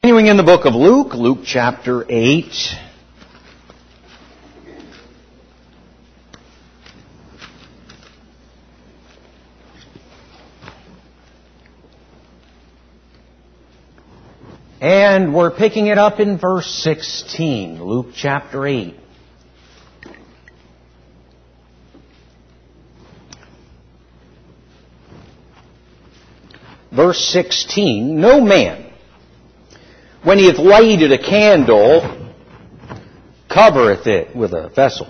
Continuing in the book of Luke, Luke chapter 8. And we're picking it up in verse 16, Luke chapter 8. Verse 16, no man, when he hath lighted a candle, covereth it with a vessel,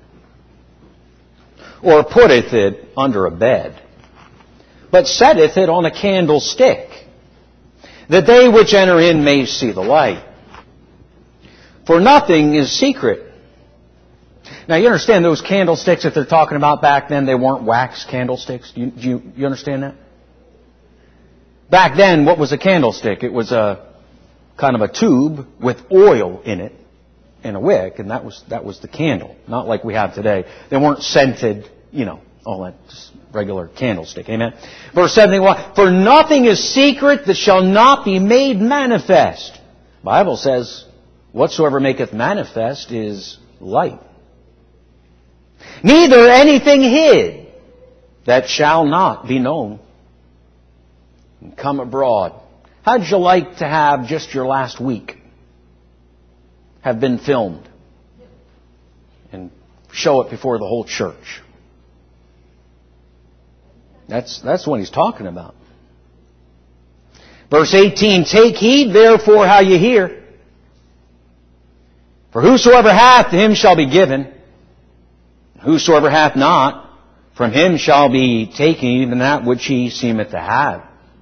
or putteth it under a bed, but setteth it on a candlestick, that they which enter in may see the light. For nothing is secret. Now you understand those candlesticks that they're talking about back then, they weren't wax candlesticks. Do you understand that? Back then, what was a candlestick? It was a kind of a tube with oil in it and a wick, and that was the candle. Not like we have today. They weren't scented, all that, just regular candlestick. Amen. Verse 71, for nothing is secret that shall not be made manifest. The Bible says, whatsoever maketh manifest is light. Neither anything hid that shall not be known. And come abroad. How'd you like to have just your last week have been filmed and show it before the whole church? That's what he's talking about. Verse 18, take heed therefore how you hear. For whosoever hath, to him shall be given. Whosoever hath not, from him shall be taken even that which he seemeth to have.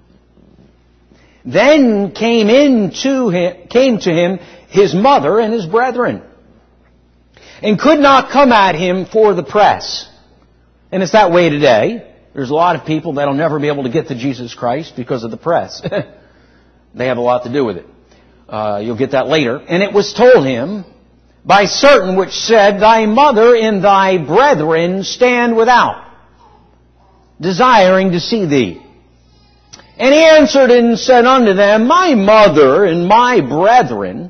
Then came to him his mother and his brethren, and could not come at him for the press. And it's that way today. There's a lot of people that'll never be able to get to Jesus Christ because of the press. They have a lot to do with it. You'll get that later. And it was told him by certain which said, thy mother and thy brethren stand without, desiring to see thee. And he answered and said unto them, my mother and my brethren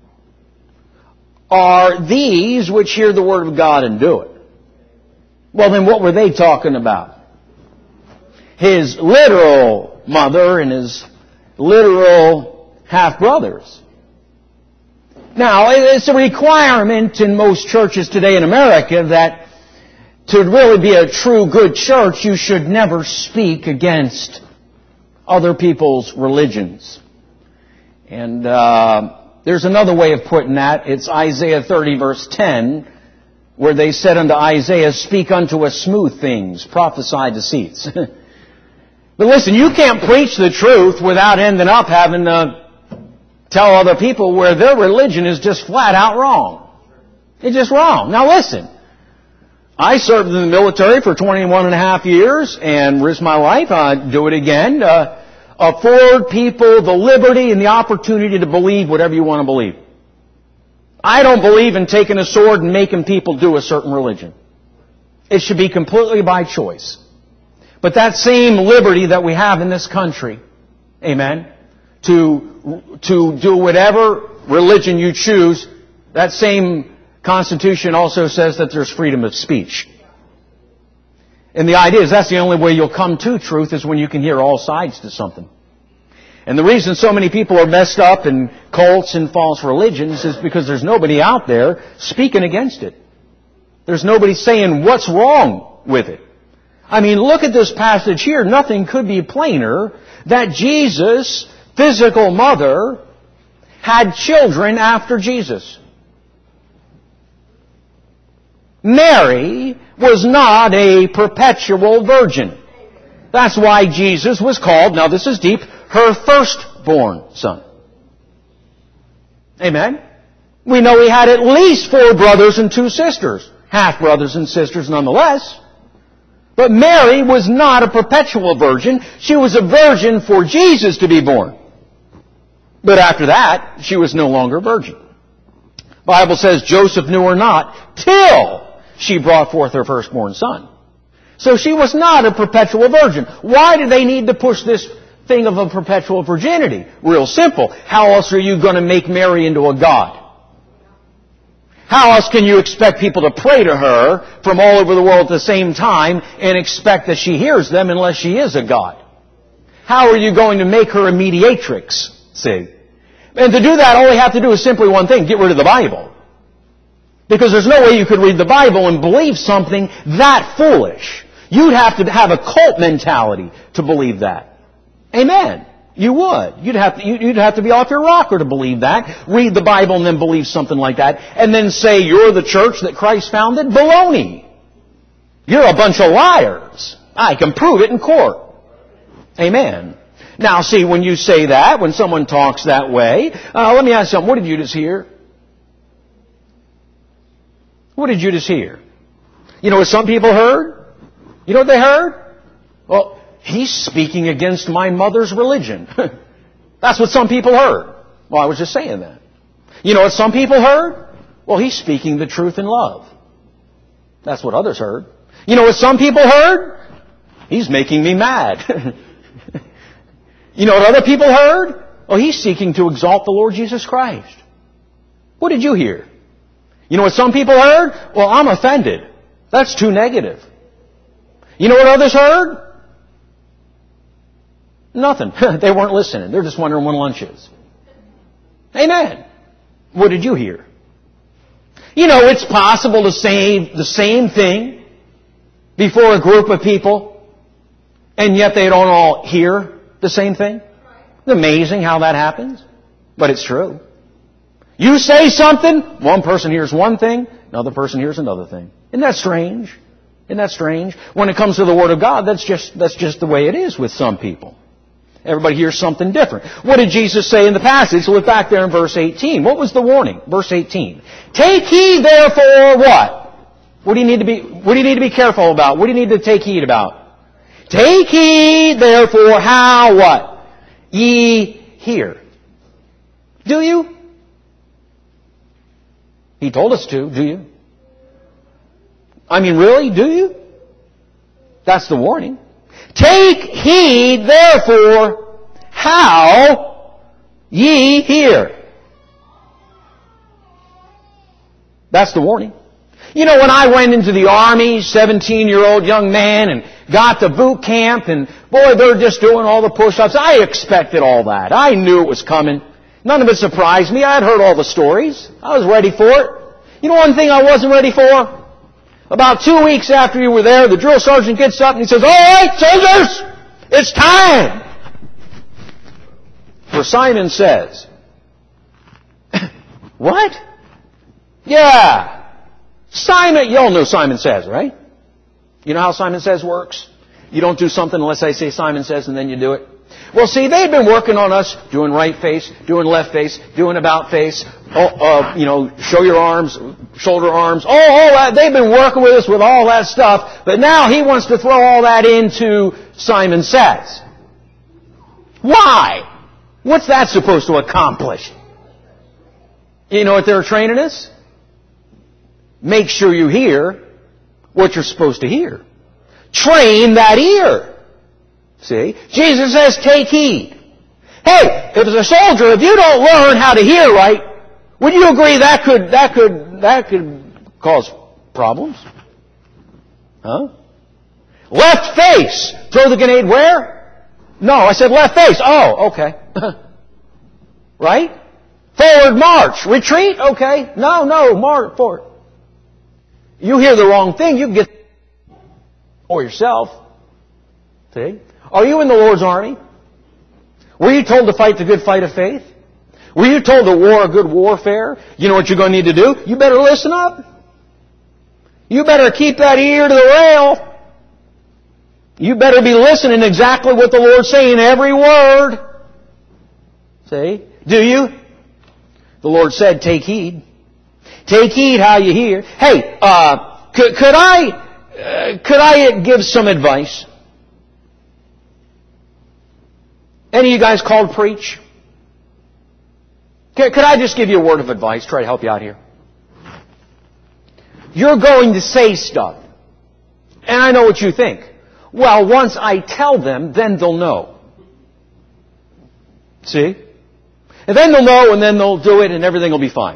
are these which hear the word of God and do it. Well, then what were they talking about? His literal mother and his literal half-brothers. Now, it's a requirement in most churches today in America that to really be a true good church, you should never speak against other people's religions. And there's another way of putting that. It's Isaiah 30 verse 10, where they said unto Isaiah, speak unto us smooth things, prophesy deceits. But listen, you can't preach the truth without ending up having to tell other people where their religion is just flat out wrong. It's just wrong. Now listen, I served in the military for 21 and a half years and risked my life. I'd do it again. Afford people the liberty and the opportunity to believe whatever you want to believe. I don't believe in taking a sword and making people do a certain religion. It should be completely by choice. But that same liberty that we have in this country, amen, to do whatever religion you choose, that same Constitution also says that there's freedom of speech. And the idea is that's the only way you'll come to truth is when you can hear all sides to something. And the reason so many people are messed up in cults and false religions is because there's nobody out there speaking against it. There's nobody saying what's wrong with it. I mean, look at this passage here. Nothing could be plainer that Jesus' physical mother had children after Jesus. Mary was not a perpetual virgin. That's why Jesus was called, now this is deep, her firstborn son. Amen? We know he had at least 4 brothers and 2 sisters. Half-brothers and sisters nonetheless. But Mary was not a perpetual virgin. She was a virgin for Jesus to be born. But after that, she was no longer a virgin. The Bible says Joseph knew her not till she brought forth her firstborn son. So she was not a perpetual virgin. Why did they need to push this thing of a perpetual virginity. Real simple. How else are you going to make Mary into a god? How else can you expect people to pray to her from all over the world at the same time and expect that she hears them unless she is a god? How are you going to make her a mediatrix? See? And to do that, all we have to do is simply one thing: get rid of the Bible. Because there's no way you could read the Bible and believe something that foolish. You'd have to have a cult mentality to believe that. Amen. You would. You'd have to be off your rocker to believe that. Read the Bible and then believe something like that. And then say you're the church that Christ founded. Baloney. You're a bunch of liars. I can prove it in court. Amen. Now see, when you say that, when someone talks that way, let me ask you something. What did you just hear? What did you just hear? You know what some people heard? You know what they heard? Well, he's speaking against my mother's religion. That's what some people heard. Well, I was just saying that. You know what some people heard? Well, he's speaking the truth in love. That's what others heard. You know what some people heard? He's making me mad. You know what other people heard? Oh, he's seeking to exalt the Lord Jesus Christ. What did you hear? You know what some people heard? Well, I'm offended. That's too negative. You know what others heard? Nothing. They weren't listening. They're just wondering when lunch is. Amen. What did you hear? You know, it's possible to say the same thing before a group of people, and yet they don't all hear the same thing. It's amazing how that happens, but it's true. You say something, one person hears one thing, another person hears another thing. Isn't that strange? Isn't that strange? When it comes to the Word of God, that's just the way it is with some people. Everybody hears something different. What did Jesus say in the passage? Look back there in verse 18. What was the warning? Verse 18. Take heed therefore what? What do you need to be careful about? What do you need to take heed about? Take heed therefore how what? Ye hear. Do you? He told us to. Do you? I mean, really? Do you? That's the warning. Take heed, therefore, how ye hear. That's the warning. You know, when I went into the Army, 17-year-old young man, and got to boot camp, and boy, they're just doing all the push-ups. I expected all that. I knew it was coming. None of it surprised me. I had heard all the stories. I was ready for it. You know one thing I wasn't ready for? About 2 weeks after you were there, the drill sergeant gets up and he says, "All right, soldiers, it's time." For Simon Says. What? Yeah. Simon, you all know Simon Says, right? You know how Simon Says works? You don't do something unless I say Simon Says and then you do it. Well, see, they've been working on us, doing right face, doing left face, doing about face, show your arms, shoulder arms, all that. They've been working with us with all that stuff, but now he wants to throw all that into Simon Says. Why? What's that supposed to accomplish? You know what they're training us? Make sure you hear what you're supposed to hear. Train that ear. See? Jesus says, take heed. Hey, if as a soldier, if you don't learn how to hear right, would you agree that could cause problems? Huh? Left face. Throw the grenade where? No, I said left face. Oh, okay. Right? Forward march. Retreat? Okay. No, march forward. You hear the wrong thing, you can get or yourself. See? Are you in the Lord's army? Were you told to fight the good fight of faith? Were you told to war a good warfare? You know what you're going to need to do? You better listen up. You better keep that ear to the rail. You better be listening exactly what the Lord's saying, every word. See? Do you? The Lord said, take heed. Take heed how you hear. Hey, could I give some advice? Any of you guys called preach? Could I just give you a word of advice? Try to help you out here. You're going to say stuff. And I know what you think. Well, once I tell them, then they'll know. See? And then they'll know, and then they'll do it, and everything will be fine.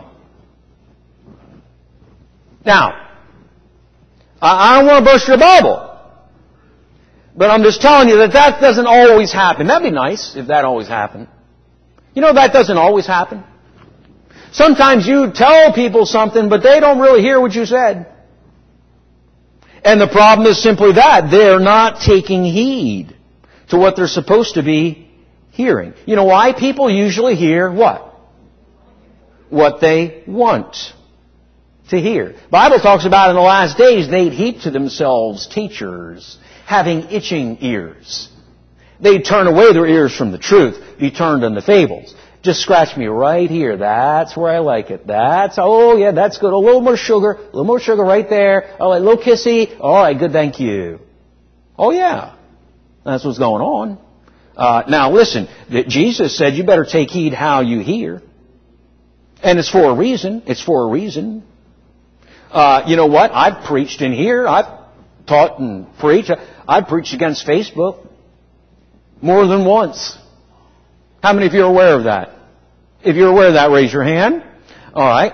Now, I don't want to burst your bubble. But I'm just telling you that doesn't always happen. That'd be nice if that always happened. You know, that doesn't always happen. Sometimes you tell people something, but they don't really hear what you said. And the problem is simply that. They're not taking heed to what they're supposed to be hearing. You know why? People usually hear what? What they want to hear. The Bible talks about in the last days they'd heap to themselves teachers having itching ears. They'd turn away their ears from the truth, be turned unto fables. Just scratch me right here. That's where I like it. That's good. A little more sugar right there. Oh, a little kissy. All right, good, thank you. Oh yeah. That's what's going on. Now listen, Jesus said you better take heed how you hear. And it's for a reason. It's for a reason. You know what? I've preached in here. I've taught and preached. I've preached against Facebook more than once. How many of you are aware of that? If you're aware of that, raise your hand. All right.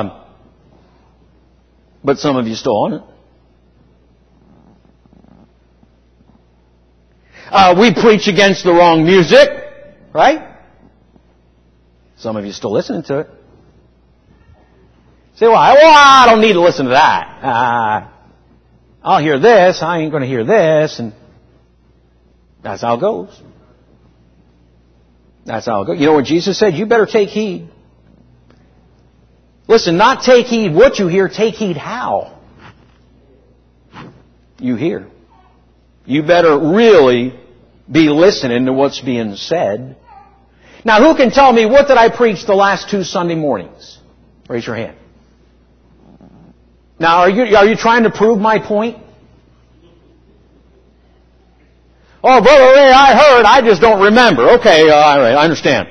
But some of you still on it. We preach against the wrong music, right? Some of you still listening to it. Say, well, I don't need to listen to that. I'll hear this. I ain't going to hear this. And that's how it goes. That's how it goes. You know what Jesus said? You better take heed. Listen, not take heed what you hear, take heed how you hear. You better really be listening to what's being said. Now, who can tell me what did I preach the last 2 Sunday mornings? Raise your hand. Now, are you trying to prove my point? Oh, Brother Ray, I heard, I just don't remember. Okay, all right, I understand.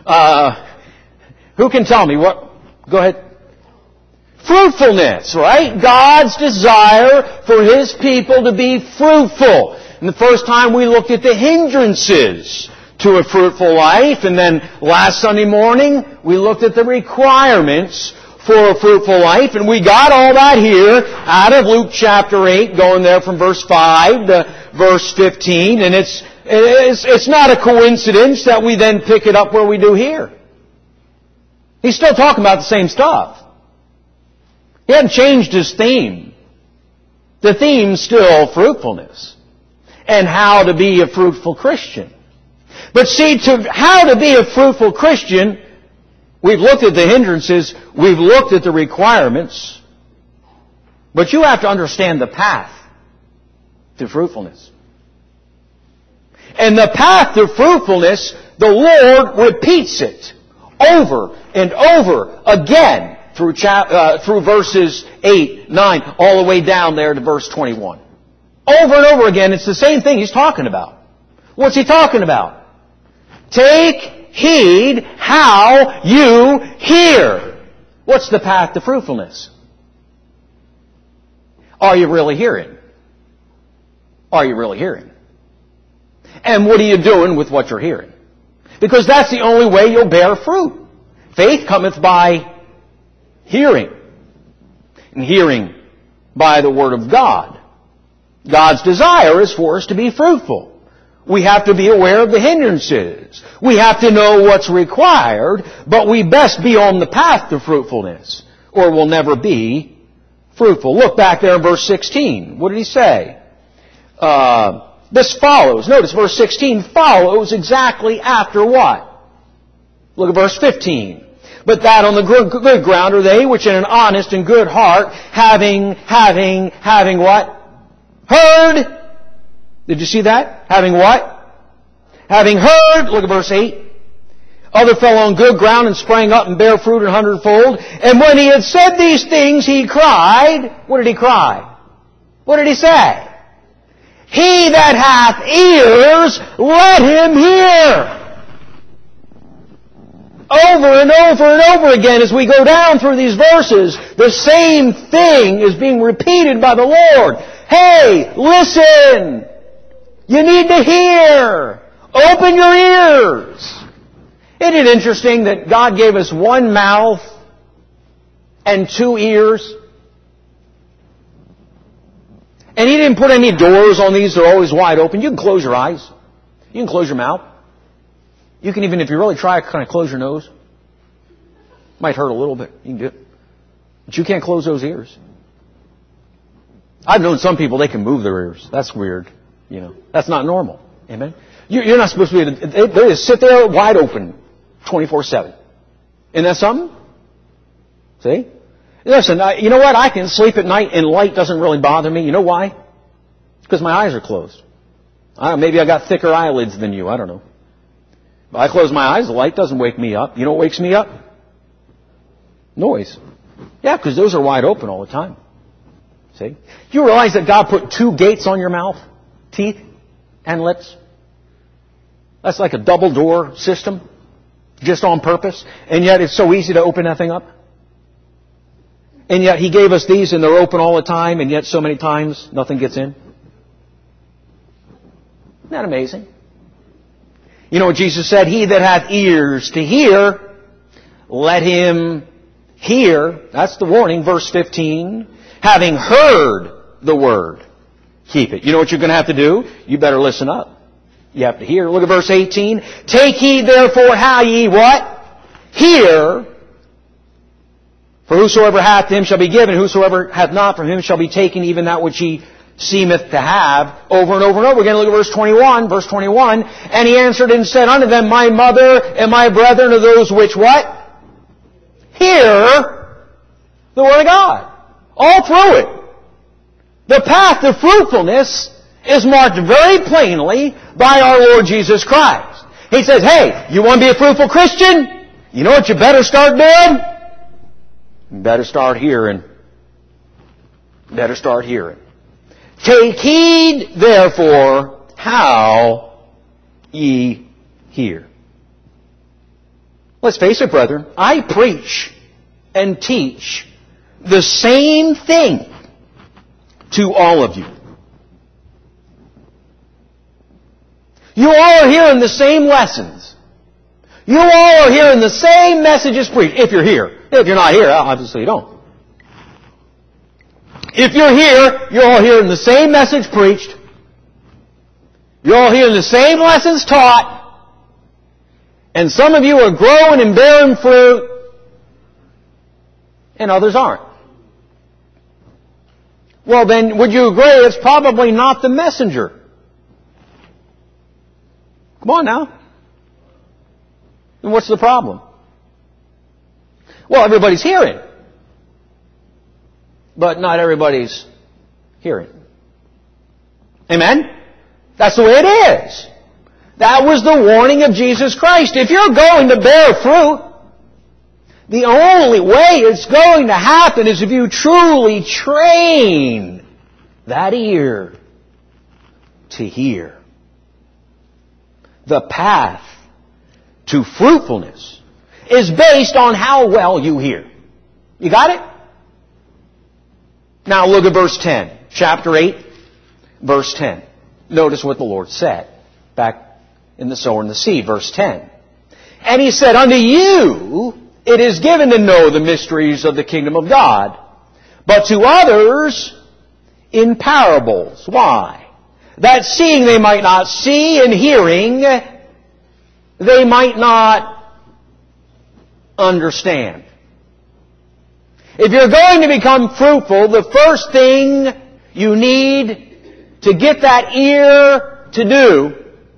Who can tell me what? Go ahead. Fruitfulness, right? God's desire for His people to be fruitful. And the first time we looked at the hindrances to a fruitful life, and then last Sunday morning we looked at the requirements for a fruitful life, and we got all that here out of Luke chapter 8, going there from verse 5 to verse 15, and it's not a coincidence that we then pick it up where we do here. He's still talking about the same stuff. He hadn't changed his theme. The theme's still fruitfulness and how to be a fruitful Christian. But see, how to be a fruitful Christian, we've looked at the hindrances, we've looked at the requirements, but you have to understand the path to fruitfulness. And the path to fruitfulness, the Lord repeats it over and over again through verses 8, 9, all the way down there to verse 21. Over and over again, it's the same thing He's talking about. What's He talking about? Take heed how you hear. What's the path to fruitfulness? Are you really hearing? Are you really hearing? And what are you doing with what you're hearing? Because that's the only way you'll bear fruit. Faith cometh by hearing. And hearing by the Word of God. God's desire is for us to be fruitful. We have to be aware of the hindrances. We have to know what's required, but we best be on the path to fruitfulness, or we'll never be fruitful. Look back there in verse 16. What did he say? This follows. Notice verse 16 follows exactly after what? Look at verse 15. But that on the good ground are they which in an honest and good heart, having what? Heard. Did you see that? Having what? Having heard. Look at verse 8. Other fell on good ground and sprang up and bare fruit 100-fold. And when he had said these things, he cried. What did he cry? What did he say? He that hath ears, let him hear. Over and over and over again as we go down through these verses, the same thing is being repeated by the Lord. Hey, listen! You need to hear! Open your ears! Isn't it interesting that God gave us one mouth and two ears? And He didn't put any doors on these. They're always wide open. You can close your eyes. You can close your mouth. You can even, if you really try, kind of close your nose. Might hurt a little bit. You can do it. But you can't close those ears. I've known some people, they can move their ears. That's weird. That's not normal. Amen? You're not supposed to be, they just sit there wide open 24/7. Isn't that something? See? Listen, you know what? I can sleep at night and light doesn't really bother me. You know why? Because my eyes are closed. Maybe I got thicker eyelids than you. I don't know. But I close my eyes, the light doesn't wake me up. You know what wakes me up? Noise. Yeah, because those are wide open all the time. See? Do you realize that God put two gates on your mouth? Teeth and lips? That's like a double door system. Just on purpose. And yet it's so easy to open that thing up. And yet He gave us these and they're open all the time, and yet so many times nothing gets in. Isn't that amazing? You know what Jesus said? He that hath ears to hear, let him hear. That's the warning, verse 15. Having heard the word, keep it. You know what you're going to have to do? You better listen up. You have to hear. Look at verse 18. Take heed therefore how ye what? Hear. For whosoever hath, to him shall be given. Whosoever hath not, from him shall be taken even that which he seemeth to have. Over and over and over again. Look at verse 21. Verse 21. And he answered and said unto them, My mother and my brethren are those which what? Hear the word of God. All through it. The path to fruitfulness is marked very plainly by our Lord Jesus Christ. He says, hey, you want to be a fruitful Christian? You know what you better start doing? You better start hearing. Better start hearing. Take heed, therefore, how ye hear. Let's face it, brethren. I preach and teach the same thing to all of you. You all are hearing the same lessons. You all are hearing the same messages preached. If you're here. If you're not here, obviously you don't. If you're here, you're all hearing the same message preached. You're all hearing the same lessons taught. And some of you are growing and bearing fruit. And others aren't. Well then, would you agree it's probably not the messenger? Come on now. Then what's the problem? Well, everybody's hearing. But not everybody's hearing. Amen? That's the way it is. That was the warning of Jesus Christ. If you're going to bear fruit, the only way it's going to happen is if you truly train that ear to hear. The path to fruitfulness is based on how well you hear. You got it? Now look at verse 10. Chapter 8, verse 10. Notice what the Lord said back in the sower and the seed, verse 10. And He said, Unto you it is given to know the mysteries of the kingdom of God, but to others in parables. Why? That seeing they might not see, and hearing they might not understand. If you're going to become fruitful, the first thing you need to get that ear to do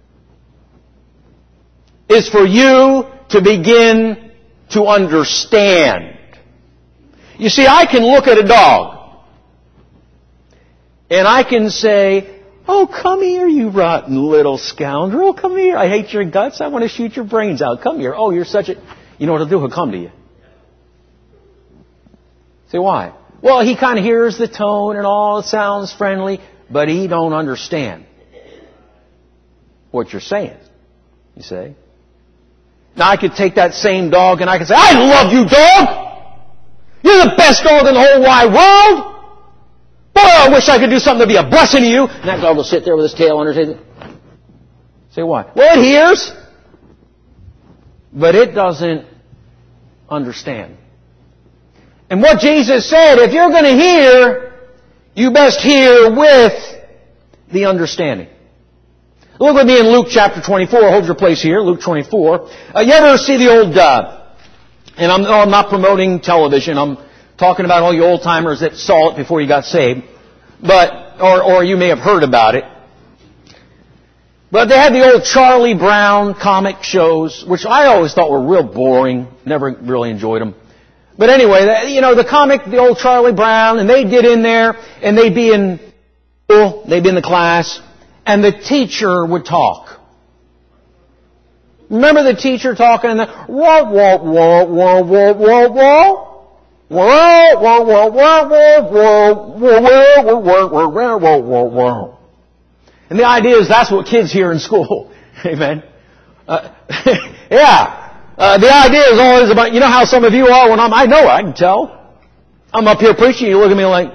is for you to begin to understand. You see, I can look at a dog and I can say, oh, come here, you rotten little scoundrel. Come here. I hate your guts. I want to shoot your brains out. Come here. Oh, you're such a... You know what he'll do? He'll come to you. Say, why? Well, he kind of hears the tone and all. It sounds friendly, but he don't understand what you're saying. You say? Now, I could take that same dog and I could say, I love you, dog! You're the best dog in the whole wide world! Boy, I wish I could do something to be a blessing to you. And that dog will sit there with his tail under his head. Say, why? Well, it hears. but it doesn't understand. And what Jesus said, if you're going to hear, you best hear with the understanding. Look with me in Luke chapter 24. Hold your place here, Luke 24. You ever see the old, and I'm not promoting television, I'm talking about all you old-timers that saw it before you got saved, or you may have heard about it. But they had the old Charlie Brown comic shows, which I always thought were real boring. Never really enjoyed them. But anyway, the old Charlie Brown, and they'd get in there, and they'd be in the class, and the teacher would talk. Remember the teacher talking and and the idea is that's what kids hear in school. Amen. Yeah. The idea is always about, you know how some of you are when I know it, I can tell. I'm up here preaching, you look at me like,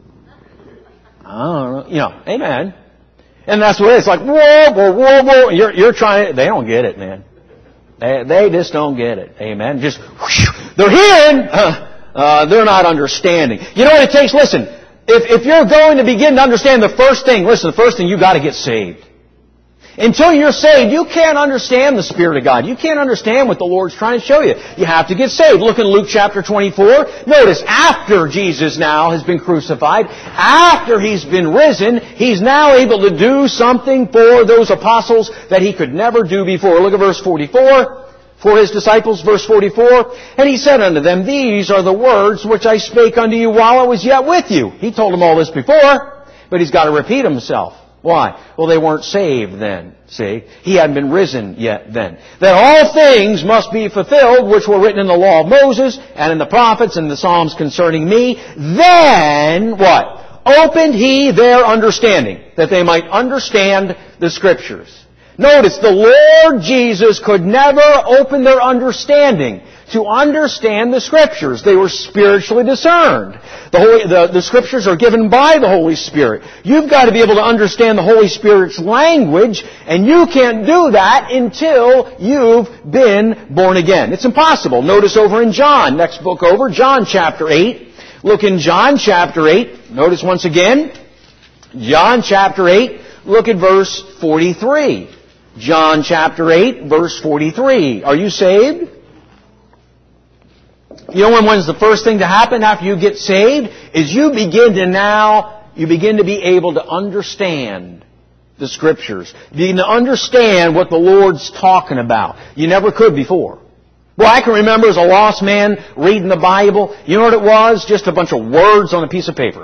I don't know. Amen. And that's what it is. It's like, whoa. You're trying, they don't get it, man. They just don't get it. Amen. Just, they're hearing, they're not understanding. You know what it takes? Listen, if you're going to begin to understand the first thing, you got to get saved. Until you're saved, you can't understand the Spirit of God. You can't understand what the Lord's trying to show you. You have to get saved. Look in Luke chapter 24. Notice, after Jesus now has been crucified, after He's been risen, He's now able to do something for those apostles that He could never do before. Look at verse 44. For His disciples, verse 44, and He said unto them, These are the words which I spake unto you while I was yet with you. He told them all this before, but He's got to repeat Himself. Why? Well, they weren't saved then, see? He hadn't been risen yet then. That all things must be fulfilled which were written in the law of Moses and in the prophets and the Psalms concerning me. Then, what? Opened He their understanding, that they might understand the Scriptures. Notice, the Lord Jesus could never open their understanding to understand the Scriptures. They were spiritually discerned. The Scriptures are given by the Holy Spirit. You've got to be able to understand the Holy Spirit's language, and you can't do that until you've been born again. It's impossible. Notice over in John, next book over, John chapter 8. Look in John chapter 8. Notice once again, John chapter 8, look at verse 43. John chapter 8, verse 43. Are you saved? You know when's the first thing to happen after you get saved? Is you begin to be able to understand the Scriptures. You begin to understand what the Lord's talking about. You never could before. Well, I can remember as a lost man reading the Bible. You know what it was? Just a bunch of words on a piece of paper.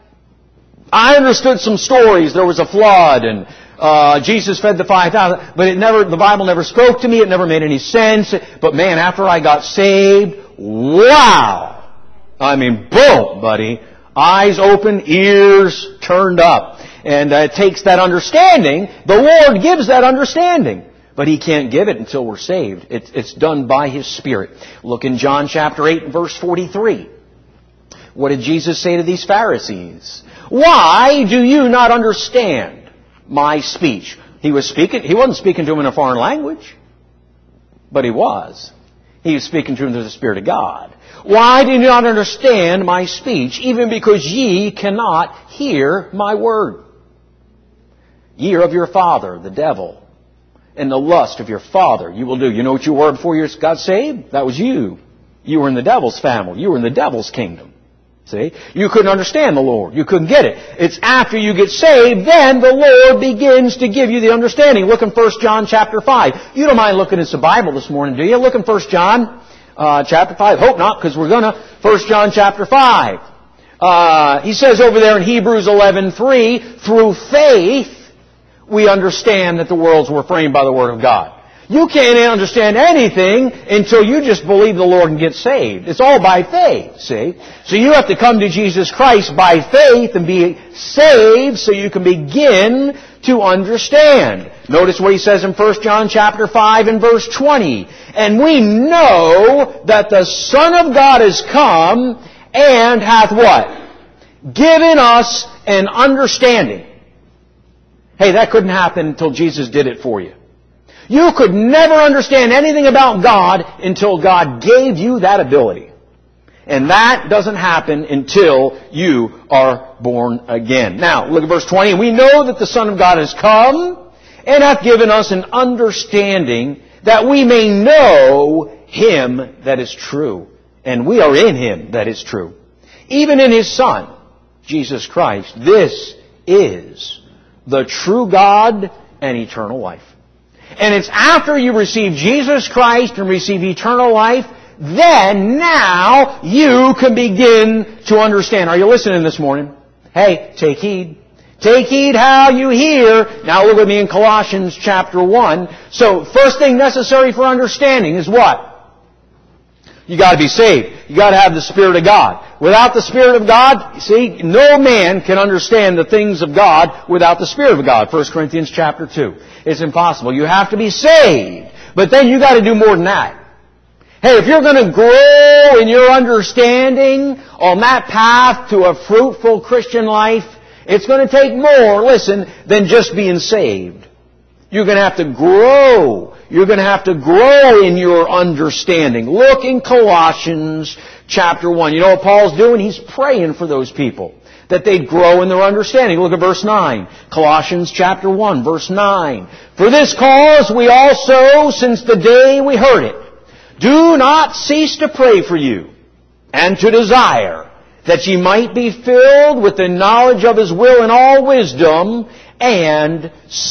I understood some stories. There was a flood and Jesus fed the 5,000, but the Bible never spoke to me. It never made any sense. But man, after I got saved, wow! I mean, boom, buddy. Eyes open, ears turned up. And it takes that understanding. The Lord gives that understanding. But He can't give it until we're saved. It's done by His Spirit. Look in John chapter 8 and verse 43. What did Jesus say to these Pharisees? Why do you not understand my speech? He wasn't speaking to them in a foreign language. But He was. He was speaking to them through the Spirit of God. Why do you not understand my speech, even because ye cannot hear my word? Ye are of your father, the devil, and the lust of your father you will do. You know what you were before you got saved? That was you. You were in the devil's family. You were in the devil's kingdom. See? You couldn't understand the Lord. You couldn't get it. It's after you get saved, then the Lord begins to give you the understanding. Look in 1 John chapter 5. You don't mind looking at the Bible this morning, do you? Look in 1 John chapter 5. Hope not, because we're going to. 1 John chapter 5. He says over there in Hebrews 11:3, through faith we understand that the worlds were framed by the Word of God. You can't understand anything until you just believe the Lord and get saved. It's all by faith, see? So you have to come to Jesus Christ by faith and be saved so you can begin to understand. Notice what he says in 1 John chapter 5 and verse 20. And we know that the Son of God is come and hath what? Given us an understanding. Hey, that couldn't happen until Jesus did it for you. You could never understand anything about God until God gave you that ability. And that doesn't happen until you are born again. Now, look at verse 20. We know that the Son of God has come and hath given us an understanding that we may know Him that is true. And we are in Him that is true. Even in His Son, Jesus Christ. This is the true God and eternal life. And it's after you receive Jesus Christ and receive eternal life, then now you can begin to understand. Are you listening this morning? Hey, take heed. Take heed how you hear. Now look with me in Colossians chapter 1. So, first thing necessary for understanding is what? You got to be saved. You got to have the Spirit of God. Without the Spirit of God, see, no man can understand the things of God without the Spirit of God. 1 Corinthians chapter 2. It's impossible. You have to be saved. But then you got to do more than that. Hey, if you're going to grow in your understanding on that path to a fruitful Christian life, it's going to take more, listen, than just being saved. You're going to have to grow. You're going to have to grow in your understanding. Look in Colossians chapter 1. You know what Paul's doing? He's praying for those people, that they'd grow in their understanding. Look at verse 9. Colossians chapter 1, verse 9. For this cause we also, since the day we heard it, do not cease to pray for you, and to desire that ye might be filled with the knowledge of His will in all wisdom and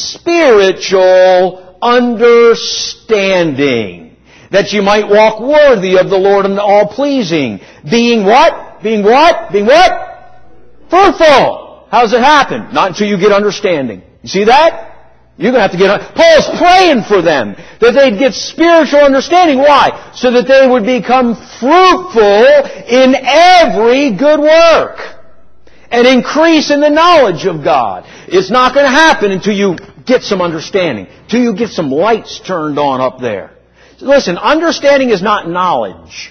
spiritual understanding, that you might walk worthy of the Lord and all pleasing, being what? Being what? Being what? Fruitful. How does it happen? Not until you get understanding. You see that? You're going to have to get... Paul's praying for them, that they'd get spiritual understanding. Why? So that they would become fruitful in every good work and increase in the knowledge of God. It's not going to happen until you get some understanding, until you get some lights turned on up there. Listen, understanding is not knowledge.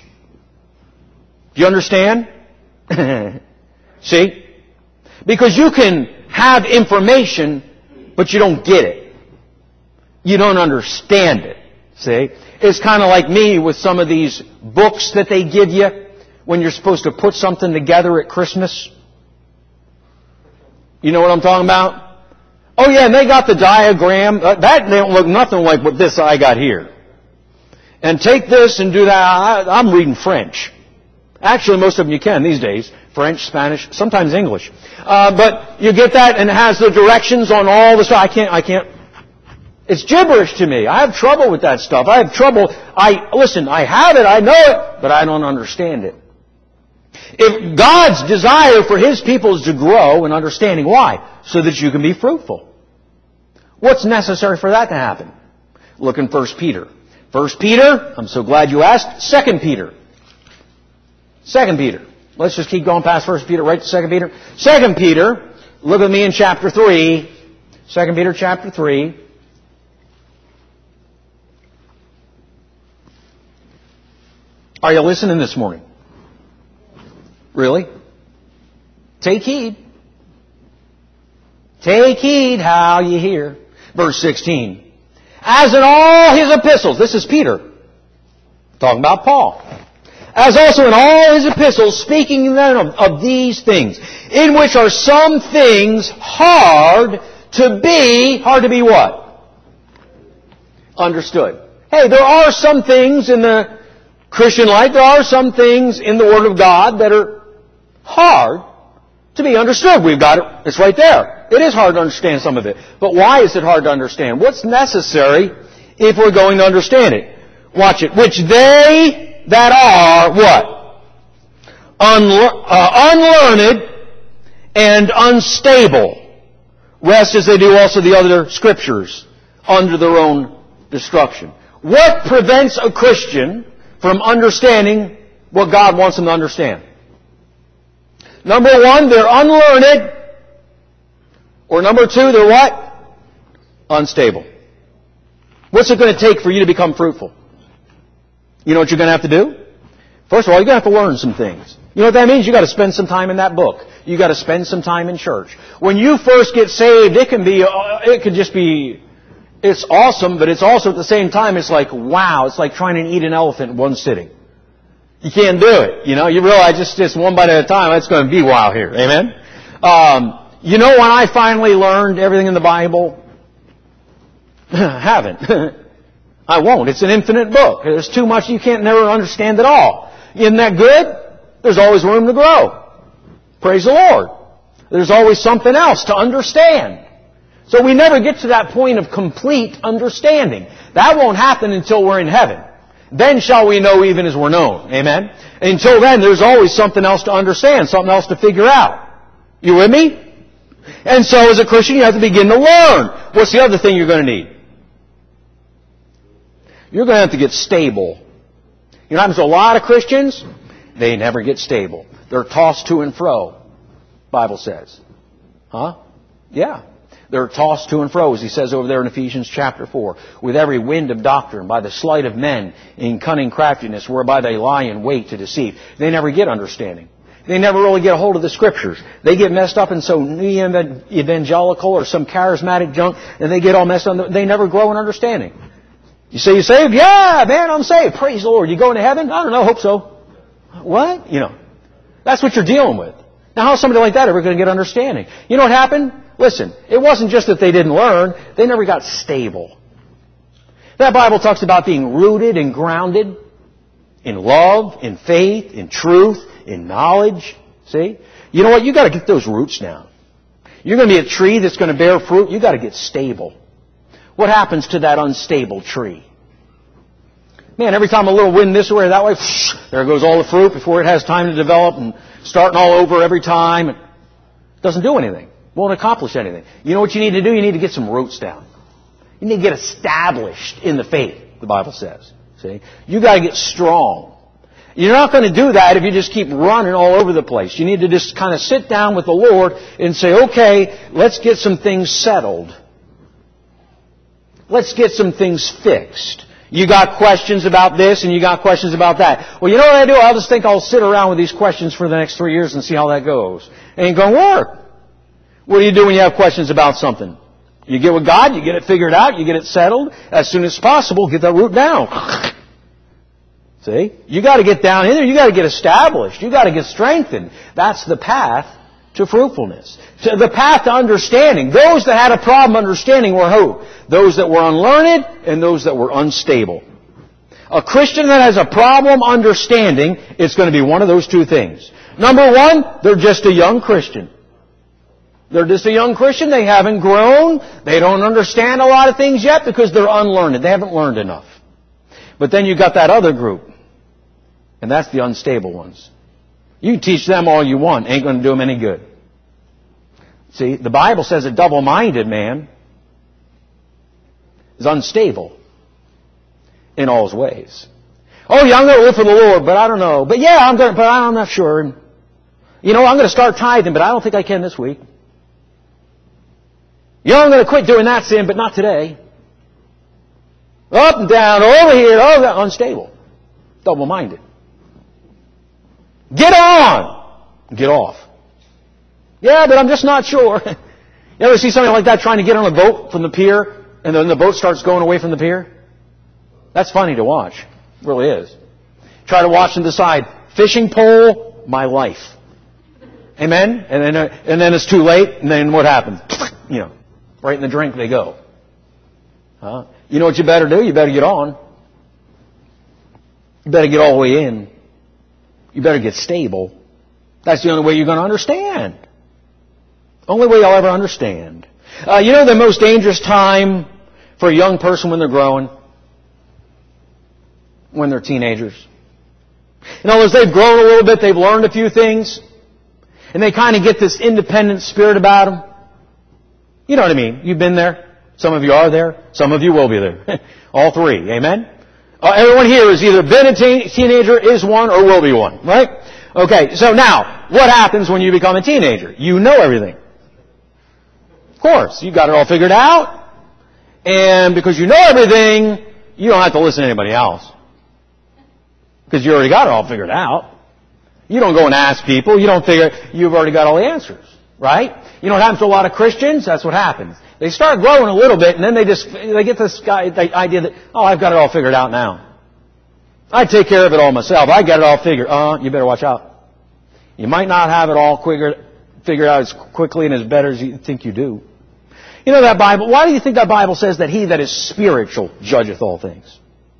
Do you understand? See? Because you can have information, but you don't get it. You don't understand it. See? It's kind of like me with some of these books that they give you when you're supposed to put something together at Christmas. You know what I'm talking about? Oh yeah, and they got the diagram. That don't look nothing like what this I got here. And take this and do that. I'm reading French. Actually, most of them you can these days. French, Spanish, sometimes English. But you get that and it has the directions on all the stuff. I can't. It's gibberish to me. I have trouble with that stuff. I have trouble. Listen, I have it, I know it, but I don't understand it. If God's desire for His people is to grow in understanding, why? So that you can be fruitful. What's necessary for that to happen? Look in 1 Peter. 1 Peter, I'm so glad you asked. 2 Peter. 2 Peter. Let's just keep going past 1 Peter, right to 2 Peter. 2 Peter, look at me in chapter 3. 2 Peter chapter 3. Are you listening this morning? Really? Take heed. Take heed how you hear. Verse 16. As in all his epistles, this is Peter, talking about Paul. As also in all his epistles, speaking then of these things, in which are some things hard to be what? Understood. Hey, there are some things in the Christian life, there are some things in the Word of God that are hard to be understood. We've got it. It's right there. It is hard to understand some of it. But why is it hard to understand? What's necessary if we're going to understand it? Watch it. Which they that are what? Unlearned and unstable, rest as they do also the other Scriptures under their own destruction. What prevents a Christian from understanding what God wants them to understand? Number one, they're unlearned. Or number two, they're what? Unstable. What's it going to take for you to become fruitful? You know what you're going to have to do? First of all, you're going to have to learn some things. You know what that means? You've got to spend some time in that book. You've got to spend some time in church. When you first get saved, it could just be It's awesome, but it's also at the same time, it's like, wow, it's like trying to eat an elephant in one sitting. You can't do it. You know, you realize just one bite at a time, it's going to be wow here. Amen? You know when I finally learned everything in the Bible? I haven't. I won't. It's an infinite book. There's too much you can't never understand at all. Isn't that good? There's always room to grow. Praise the Lord. There's always something else to understand. So we never get to that point of complete understanding. That won't happen until we're in heaven. Then shall we know even as we're known. Amen? Until then, there's always something else to understand, something else to figure out. You with me? And so as a Christian, you have to begin to learn. What's the other thing you're going to need? You're going to have to get stable. You know what happens to a lot of Christians? They never get stable. They're tossed to and fro, Bible says. Huh? Yeah. They're tossed to and fro, as he says over there in Ephesians chapter 4, with every wind of doctrine, by the sleight of men, in cunning craftiness, whereby they lie in wait to deceive. They never get understanding. They never really get a hold of the Scriptures. They get messed up in some evangelical or some charismatic junk, and they get all messed up. They never grow in understanding. You say you're saved? Yeah, man, I'm saved. Praise the Lord. You going to heaven? I don't know. Hope so. What? You know. That's what you're dealing with. Now, how's somebody like that ever going to get understanding? You know what happened? Listen, it wasn't just that they didn't learn. They never got stable. That Bible talks about being rooted and grounded in love, in faith, in truth, in knowledge. See? You know what? You got to get those roots down. You're going to be a tree that's going to bear fruit. You got to get stable. What happens to that unstable tree? Man, every time a little wind this way or that way, there goes all the fruit before it has time to develop and starting all over every time. It doesn't do anything. Won't accomplish anything. You know what you need to do? You need to get some roots down. You need to get established in the faith, the Bible says. See? You got to get strong. You're not going to do that if you just keep running all over the place. You need to just kind of sit down with the Lord and say, okay, let's get some things settled. Let's get some things fixed. You got questions about this and you got questions about that. Well, you know what I do? I'll just think I'll sit around with these questions for the next 3 years and see how that goes. It ain't going to work. What do you do when you have questions about something? You get with God, you get it figured out, you get it settled. As soon as possible, get that root down. See? You got to get down in there. You got to get established. You got to get strengthened. That's the path to fruitfulness. To the path to understanding. Those that had a problem understanding were who? Those that were unlearned and those that were unstable. A Christian that has a problem understanding, it's going to be one of those two things. Number one, they're just a young Christian. They're just a young Christian. They haven't grown. They don't understand a lot of things yet because they're unlearned. They haven't learned enough. But then you got that other group. And that's the unstable ones. You can teach them all you want. Ain't going to do them any good. See, the Bible says a double-minded man is unstable in all his ways. Oh, yeah, I'm going to live for the Lord, but I don't know. But yeah, I'm not sure. You know, I'm going to start tithing, but I don't think I can this week. You know, I'm going to quit doing that sin, but not today. Up and down, over here, over there. Unstable. Double-minded. Get on! Get off. Yeah, but I'm just not sure. You ever see somebody like that trying to get on a boat from the pier, and then the boat starts going away from the pier? That's funny to watch. It really is. Try to watch and decide, fishing pole, my life. Amen? And then it's too late, and then what happens? You know, right in the drink they go. Huh? You know what you better do? You better get on. You better get all the way in. You better get stable. That's the only way you're going to understand. Only way you'll ever understand. You know the most dangerous time for a young person when they're growing? When they're teenagers. In other words, they've grown a little bit, they've learned a few things, and they kind of get this independent spirit about them. You know what I mean? You've been there. Some of you are there. Some of you will be there. All three. Amen? Everyone here has either been a teenager, is one, or will be one. Right? Okay, so now, what happens when you become a teenager? You know everything. Of course, you got it all figured out. And because you know everything, you don't have to listen to anybody else. Because you already got it all figured out. You don't go and ask people. You don't figure, you've already got all the answers. Right? You know what happens to a lot of Christians? That's what happens. They start growing a little bit, and then they get the idea that, oh, I've got it all figured out now. I take care of it all myself. I got it all figured. You better watch out. You might not have it all figured out as quickly and as better as you think you do. You know that Bible, why do you think that Bible says that he that is spiritual judgeth all things?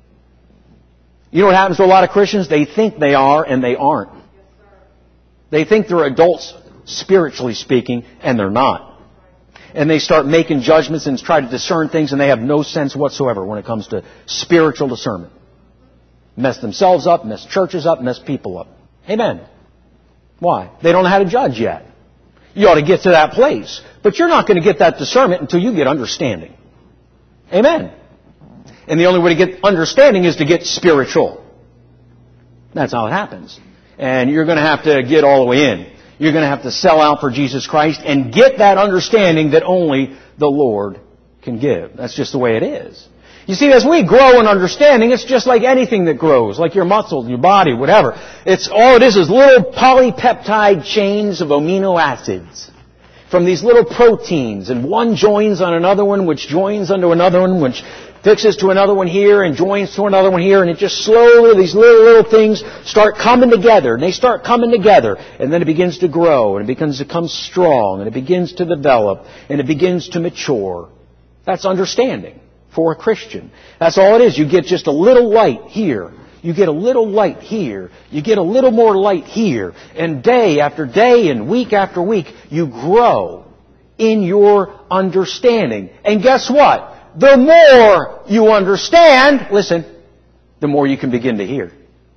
You know what happens to a lot of Christians? They think they are, and they aren't. They think they're adults, spiritually speaking, and they're not. And they start making judgments and try to discern things, and they have no sense whatsoever when it comes to spiritual discernment. Mess themselves up, mess churches up, mess people up. Amen. Why? They don't know how to judge yet. You ought to get to that place. But you're not going to get that discernment until you get understanding. Amen. And the only way to get understanding is to get spiritual. That's how it happens. And you're going to have to get all the way in. You're going to have to sell out for Jesus Christ and get that understanding that only the Lord can give. That's just the way it is. You see, as we grow in understanding, it's just like anything that grows, like your muscles, your body, whatever. It's all it is little polypeptide chains of amino acids from these little proteins, and one joins on another one, which joins onto another one, which fixes to another one here and joins to another one here, and it just slowly, these little things start coming together, and they start coming together, and then it begins to grow, and it begins to become strong, and it begins to develop, and it begins to mature. That's understanding for a Christian. That's all it is. You get just a little light here. You get a little light here. You get a little more light here. And day after day and week after week, you grow in your understanding. And guess what? The more you understand, listen, the more you can begin to hear.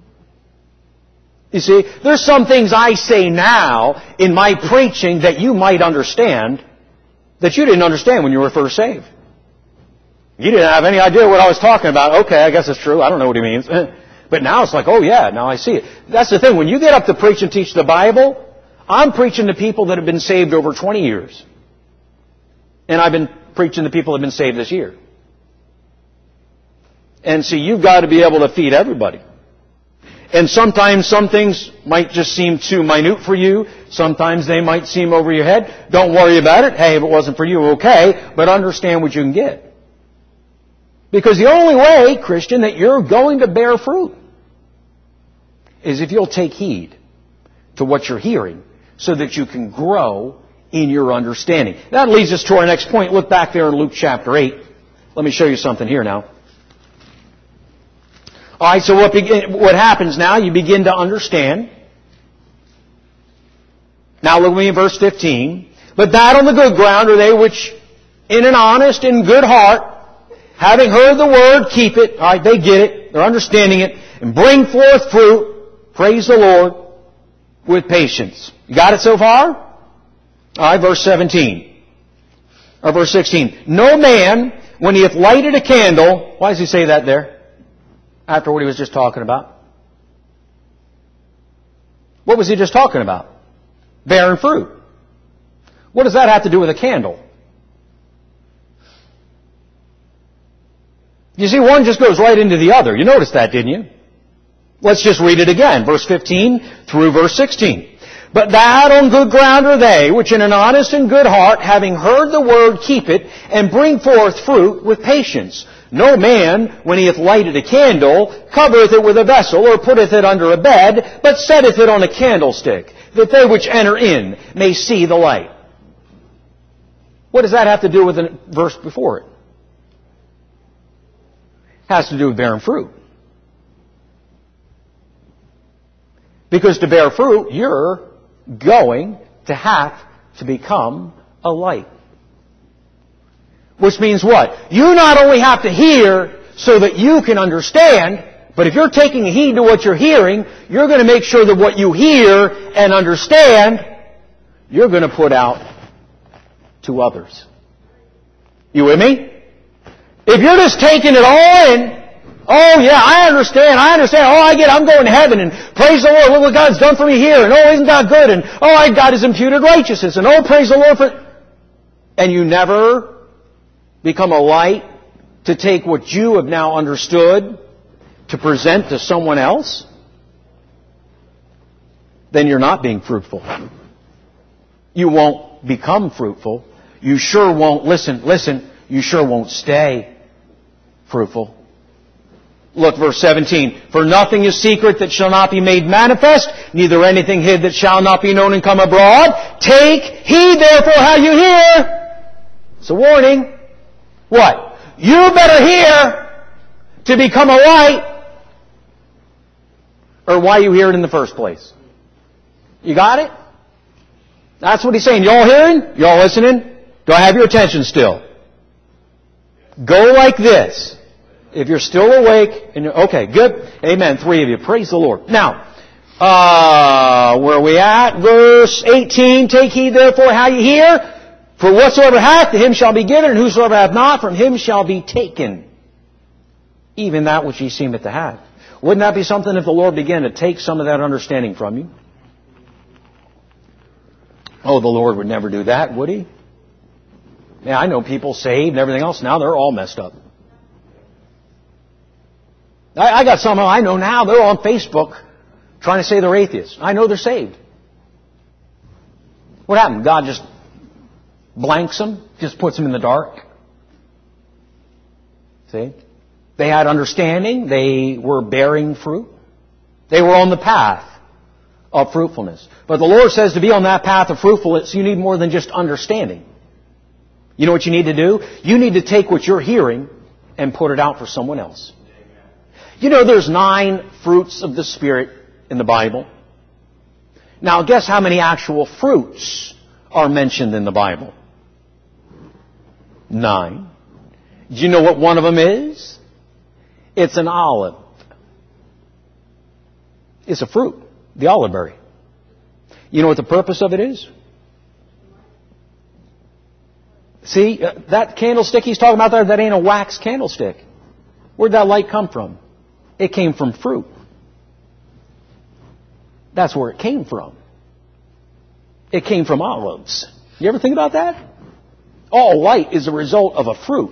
You see, there's some things I say now in my preaching that you might understand that you didn't understand when you were first saved. You didn't have any idea what I was talking about. Okay, I guess it's true. I don't know what he means. But now it's like, oh yeah, now I see it. That's the thing. When you get up to preach and teach the Bible, I'm preaching to people that have been saved over 20 years. And I've been preaching to people that have been saved this year. And see, you've got to be able to feed everybody. And sometimes some things might just seem too minute for you. Sometimes they might seem over your head. Don't worry about it. Hey, if it wasn't for you, okay. But understand what you can get. Because the only way, Christian, that you're going to bear fruit is if you'll take heed to what you're hearing so that you can grow in your understanding. That leads us to our next point. Look back there in Luke chapter 8. Let me show you something here now. All right, so what happens now? You begin to understand. Now look with me in verse 15. But that on the good ground are they which in an honest and good heart, having heard the word, keep it. All right, they get it. They're understanding it. And bring forth fruit, praise the Lord, with patience. You got it so far? All right, verse 17. Or verse 16. No man, when he hath lighted a candle... Why does he say that there? After what he was just talking about. What was he just talking about? Bearing fruit. What does that have to do with a candle? You see, one just goes right into the other. You noticed that, didn't you? Let's just read it again. Verse 15 through verse 16. But that on good ground are they, which in an honest and good heart, having heard the word, keep it, and bring forth fruit with patience. No man, when he hath lighted a candle, covereth it with a vessel, or putteth it under a bed, but setteth it on a candlestick, that they which enter in may see the light. What does that have to do with the verse before it? Has to do with bearing fruit. Because to bear fruit, you're going to have to become a light. Which means what? You not only have to hear so that you can understand, but if you're taking heed to what you're hearing, you're going to make sure that what you hear and understand, you're going to put out to others. You with me? If you're just taking it all in, oh yeah, I understand, I'm going to heaven, and praise the Lord, look what God's done for me here, and oh, isn't God good, and oh, God has imputed righteousness, and oh, praise the Lord for... And you never become a light to take what you have now understood to present to someone else, then you're not being fruitful. You won't become fruitful you sure won't, listen, you sure won't stay fruitful. Look, verse 17. For nothing is secret that shall not be made manifest, neither anything hid that shall not be known and come abroad. Take heed therefore how you hear. It's a warning. What? You better hear to become a light, or why you hear it in the first place. You got it? That's what he's saying. Y'all hearing? Y'all listening? Do I have your attention still? Go like this. If you're still awake, and okay, good. Amen. 3 of you. Praise the Lord. Now, where are we at? Verse 18. Take heed therefore how you hear. For whatsoever hath, to him shall be given, and whosoever hath not, from him shall be taken. Even that which ye seemeth to have. Wouldn't that be something if the Lord began to take some of that understanding from you? Oh, the Lord would never do that, would He? Yeah, I know people saved and everything else. Now they're all messed up. I got some I know now, they're on Facebook trying to say they're atheists. I know they're saved. What happened? God just blanks them, just puts them in the dark. See? They had understanding. They were bearing fruit. They were on the path of fruitfulness. But the Lord says to be on that path of fruitfulness, you need more than just understanding. You know what you need to do? You need to take what you're hearing and put it out for someone else. You know there's 9 fruits of the Spirit in the Bible. Now guess how many actual fruits are mentioned in the Bible? 9. Do you know what one of them is? It's an olive. It's a fruit, the olive berry. You know what the purpose of it is? See, that candlestick he's talking about there, that ain't a wax candlestick. Where'd that light come from? It came from fruit. That's where it came from. It came from olives. You ever think about that? All light is a result of a fruit.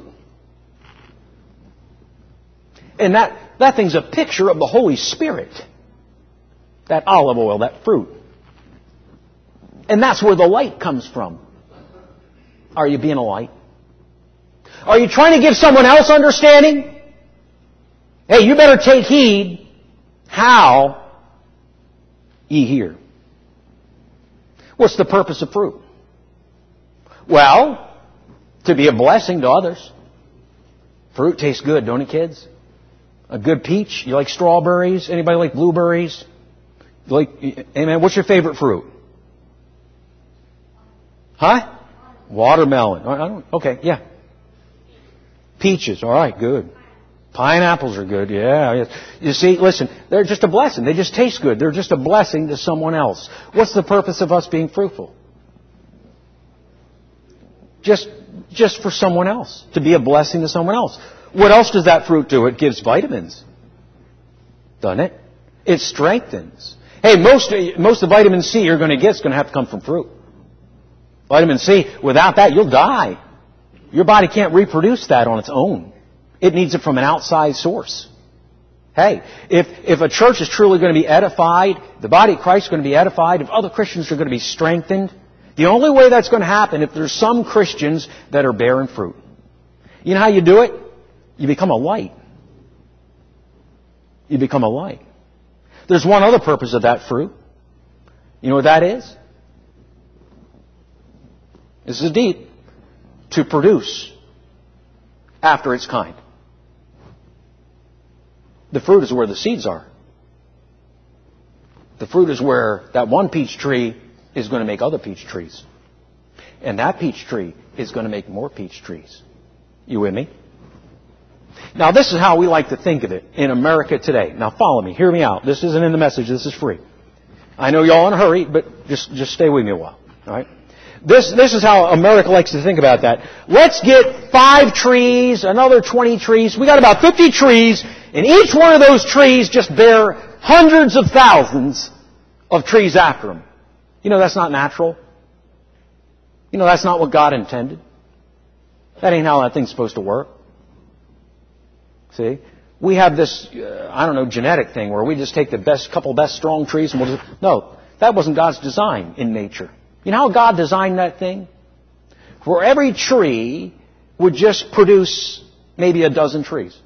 And that thing's a picture of the Holy Spirit. That olive oil, that fruit. And that's where the light comes from. Are you being a light? Are you trying to give someone else understanding? Hey, you better take heed how ye hear. What's the purpose of fruit? Well, to be a blessing to others. Fruit tastes good, don't it, kids? A good peach. You like strawberries? Anybody like blueberries? You like, amen. What's your favorite fruit? Huh? Watermelon. Okay, yeah. Peaches. All right, good. Pineapples are good. Yeah. You see, listen, they're just a blessing. They just taste good. They're just a blessing to someone else. What's the purpose of us being fruitful? Just for someone else. To be a blessing to someone else. What else does that fruit do? It gives vitamins. Doesn't it? It strengthens. Hey, most of the vitamin C you're going to get is going to have to come from fruit. Vitamin C, without that, you'll die. Your body can't reproduce that on its own. It needs it from an outside source. Hey, if a church is truly going to be edified, the body of Christ is going to be edified, if other Christians are going to be strengthened, the only way that's going to happen if there's some Christians that are bearing fruit. You know how you do it? You become a light. You become a light. There's one other purpose of that fruit. You know what that is? This is deep. To produce after its kind. The fruit is where the seeds are. The fruit is where that one peach tree is going to make other peach trees. And that peach tree is going to make more peach trees. You with me? Now this is how we like to think of it in America today. Now follow me. Hear me out. This isn't in the message. This is free. I know y'all in a hurry, but just stay with me a while. All right? This is how America likes to think about that. Let's get 5 trees, another 20 trees. We got about 50 trees, and each one of those trees just bear hundreds of thousands of trees after them. You know that's not natural. You know that's not what God intended. That ain't how that thing's supposed to work. See? We have this, genetic thing where we just take the couple best strong trees and we'll just... No, that wasn't God's design in nature. You know how God designed that thing? for every tree would just produce maybe a dozen trees?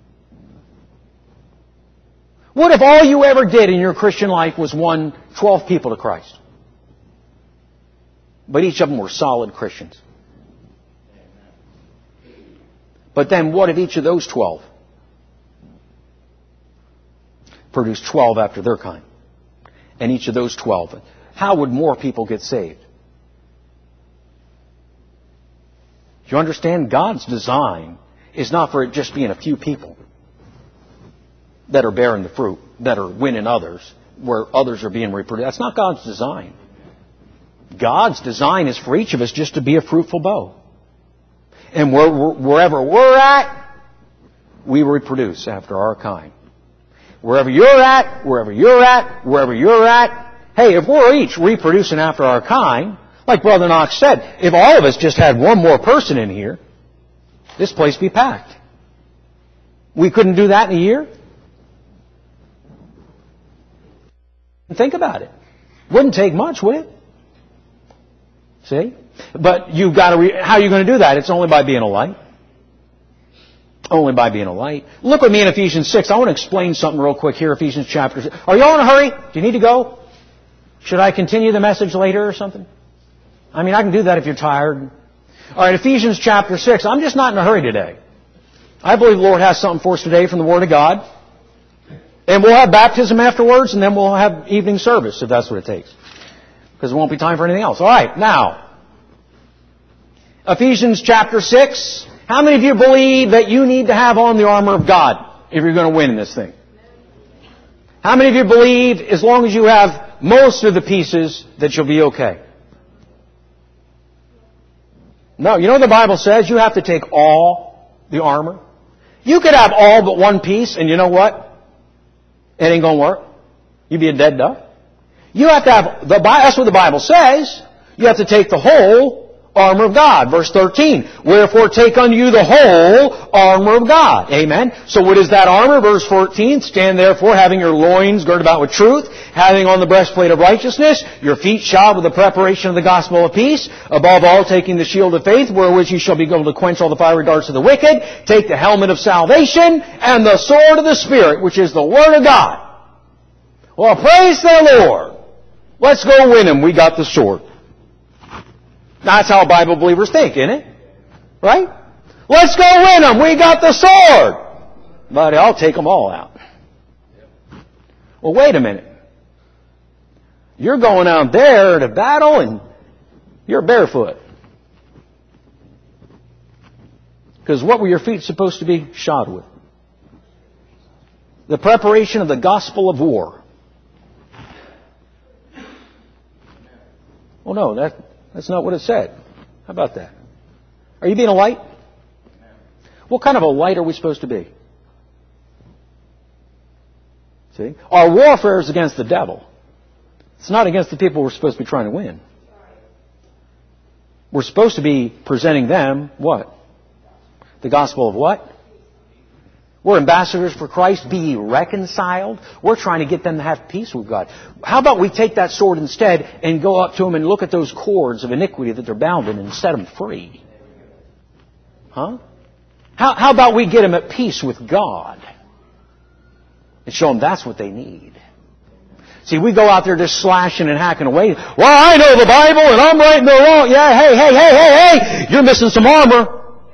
What if all you ever did in your Christian life was won 12 people to Christ? But each of them were solid Christians. But then what if each of those 12 produced 12 after their kind? And each of those 12, how would more people get saved? Do you understand? God's design is not for it just being a few people that are bearing the fruit, that are winning others, where others are being reproduced. That's not God's design. God's design is for each of us just to be a fruitful bough. And wherever we're at, we reproduce after our kind. Wherever you're at, wherever you're at, wherever you're at, hey, if we're each reproducing after our kind, like Brother Knox said, if all of us just had one more person in here, this place would be packed. We couldn't do that in a year? Think about it. Wouldn't take much, would it? See? But you've got to... how are you going to do that? It's only by being a light. Only by being a light. Look with me in Ephesians 6. I want to explain something real quick here, Ephesians chapter 6. Are you all in a hurry? Do you need to go? Should I continue the message later or something? I mean, I can do that if you're tired. All right, Ephesians chapter 6. I'm just not in a hurry today. I believe the Lord has something for us today from the Word of God. And we'll have baptism afterwards, and then we'll have evening service, if that's what it takes. Because there won't be time for anything else. All right, now, Ephesians chapter 6. How many of you believe that you need to have on the armor of God if you're going to win in this thing? How many of you believe as long as you have most of the pieces that you'll be okay? No, you know what the Bible says? You have to take all the armor. You could have all but one piece, and you know what? It ain't going to work. You'd be a dead duck. You have to have, that's what the Bible says. You have to take the whole armor of God. Verse 13. Wherefore take unto you the whole armor of God. Amen. So what is that armor? Verse 14. Stand therefore having your loins girded about with truth, having on the breastplate of righteousness, your feet shod with the preparation of the gospel of peace, above all taking the shield of faith, wherewith you shall be able to quench all the fiery darts of the wicked. Take the helmet of salvation and the sword of the Spirit, which is the Word of God. Well, praise the Lord. Let's go win him. We got the sword. That's how Bible believers think, isn't it? Right? Let's go win them. We got the sword. But I'll take them all out. Well, wait a minute. You're going out there to battle and you're barefoot. Because what were your feet supposed to be shod with? The preparation of the gospel of war. Well, no, that's not what it said. How about that? Are you being a light? What kind of a light are we supposed to be? See? Our warfare is against the devil. It's not against the people we're supposed to be trying to win. We're supposed to be presenting them what? The gospel of what? We're ambassadors for Christ. Be ye reconciled. We're trying to get them to have peace with God. How about we take that sword instead and go up to them and look at those cords of iniquity that they're bound in and set them free? Huh? How about we get them at peace with God and show them that's what they need? See, we go out there just slashing and hacking away. Well, I know the Bible and I'm right and they're wrong. Yeah, hey. You're missing some armor.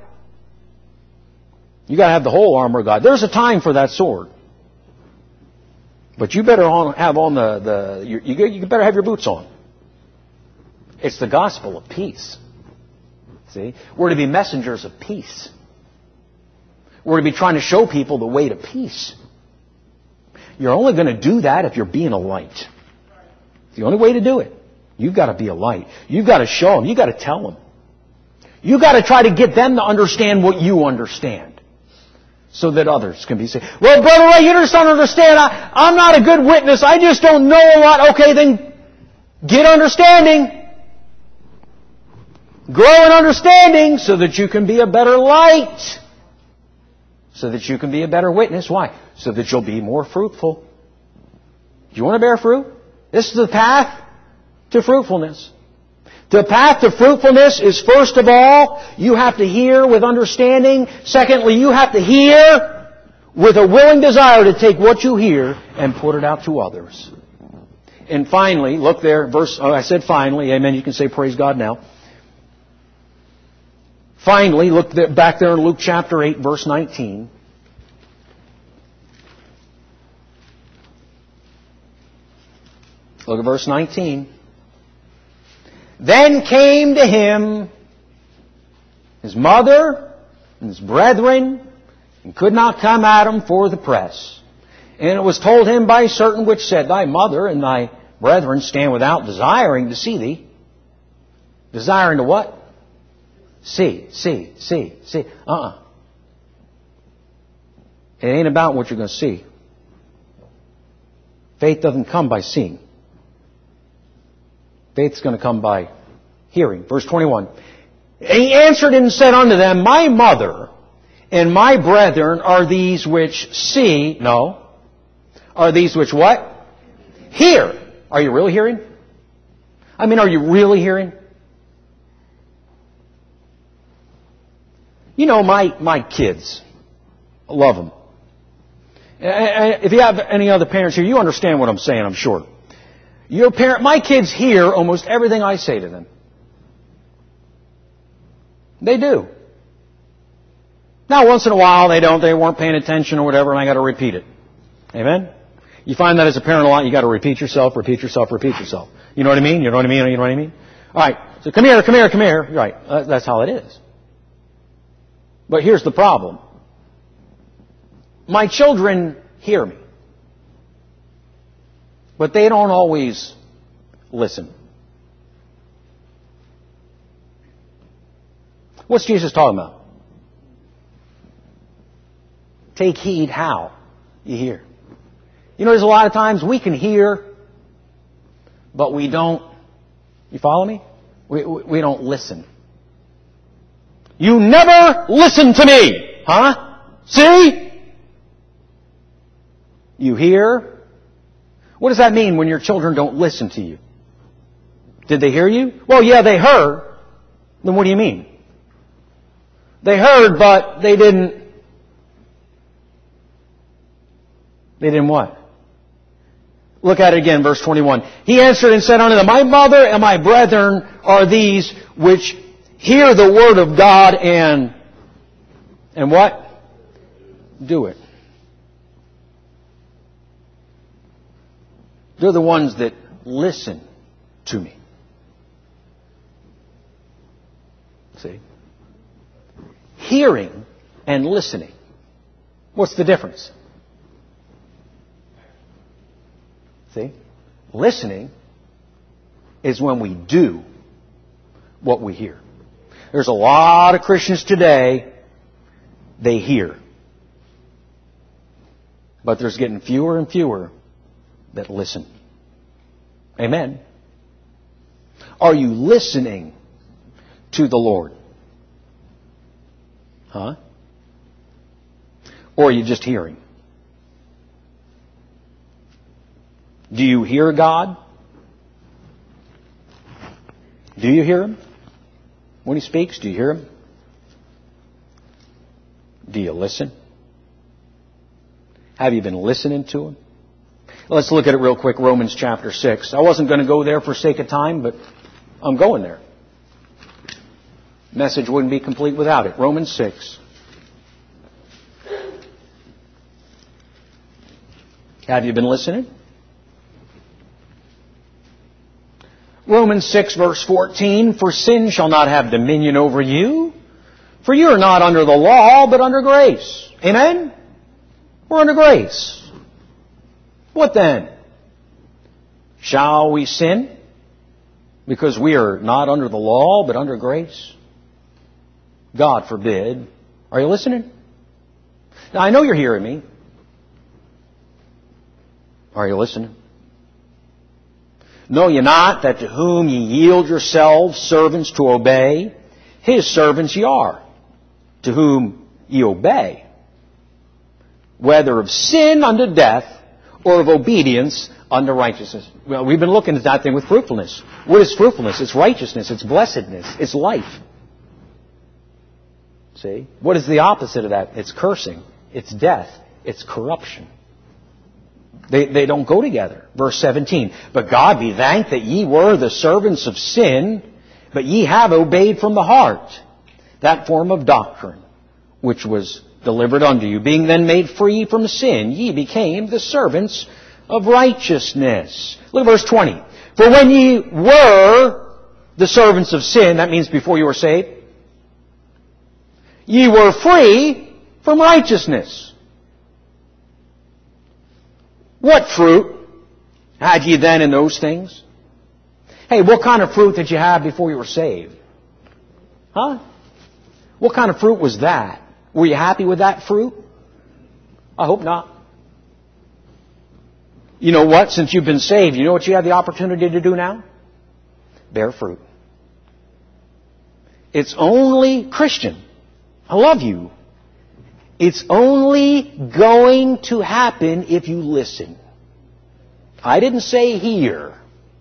You got to have the whole armor of God. There's a time for that sword. But you better have on you better have your boots on. It's the gospel of peace. See? We're to be messengers of peace. We're to be trying to show people the way to peace. You're only going to do that if you're being a light. It's the only way to do it. You've got to be a light. You've got to show them. You've got to tell them. You've got to try to get them to understand what you understand, so that others can be saved. Well, Brother Ray, you just don't understand. I'm not a good witness. I just don't know a lot. Okay, then get understanding. Grow in understanding so that you can be a better light. So that you can be a better witness. Why? So that you'll be more fruitful. Do you want to bear fruit? This is the path to fruitfulness. The path to fruitfulness is, first of all, you have to hear with understanding. Secondly, you have to hear with a willing desire to take what you hear and put it out to others. And finally, look there, I said finally, amen, you can say praise God now. Finally, look back there in Luke chapter 8, verse 19. Look at verse 19. Then came to him his mother and his brethren, and could not come at him for the press. And it was told him by certain which said, Thy mother and thy brethren stand without, desiring to see thee. Desiring to what? See. It ain't about what you're going to see. Faith doesn't come by seeing. Faith's going to come by hearing. Verse 21. He answered and said unto them, My mother and my brethren are these which see. No. Are these which what? Hear. Are you really hearing? I mean, are you really hearing? You know, my kids, I love them. If you have any other parents here, you understand what I'm saying, I'm sure. My kids hear almost everything I say to them. They do. Now, once in a while, they weren't paying attention or whatever, and I got to repeat it. Amen? You find that as a parent a lot, you got to repeat yourself. You know what I mean? All right. So come here. Right. That's how it is. But here's the problem. My children hear me. But they don't always listen. What's Jesus talking about? Take heed how you hear. You know, there's a lot of times we can hear, but we don't. You follow me? We don't listen. You never listen to me. Huh? See? You hear. What does that mean when your children don't listen to you? Did they hear you? Well, yeah, they heard. Then what do you mean? They heard, but they didn't. They didn't what? Look at it again, verse 21. He answered and said unto them, My mother and my brethren are these which hear the word of God and what? Do it. They're the ones that listen to me. See? Hearing and listening. What's the difference? See? Listening is when we do what we hear. There's a lot of Christians today, they hear. But there's getting fewer and fewer that listen. Amen. Are you listening to the Lord? Huh? Or are you just hearing? Do you hear God? Do you hear Him? When He speaks, do you hear Him? Do you listen? Have you been listening to Him? Let's look at it real quick, Romans chapter 6. I wasn't going to go there for sake of time, but I'm going there. Message wouldn't be complete without it. Romans 6. Have you been listening? Romans 6 verse 14, For sin shall not have dominion over you, for you are not under the law, but under grace. Amen? We're under grace. What then? Shall we sin because we are not under the law, but under grace? God forbid. Are you listening? Now, I know you're hearing me. Are you listening? Know ye not that to whom ye yield yourselves servants to obey, His servants ye are, to whom ye obey, whether of sin unto death, or of obedience unto righteousness. Well, we've been looking at that thing with fruitfulness. What is fruitfulness? It's righteousness. It's blessedness. It's life. See? What is the opposite of that? It's cursing. It's death. It's corruption. They don't go together. Verse 17. But God be thanked that ye were the servants of sin, but ye have obeyed from the heart that form of doctrine which was delivered unto you. Being then made free from sin, ye became the servants of righteousness. Look at verse 20. For when ye were the servants of sin, that means before you were saved, ye were free from righteousness. What fruit had ye then in those things? Hey, what kind of fruit did you have before you were saved? Huh? What kind of fruit was that? Were you happy with that fruit? I hope not. You know what? Since you've been saved, you know what you have the opportunity to do now? Bear fruit. It's only, Christian, I love you. It's only going to happen if you listen. I didn't say hear.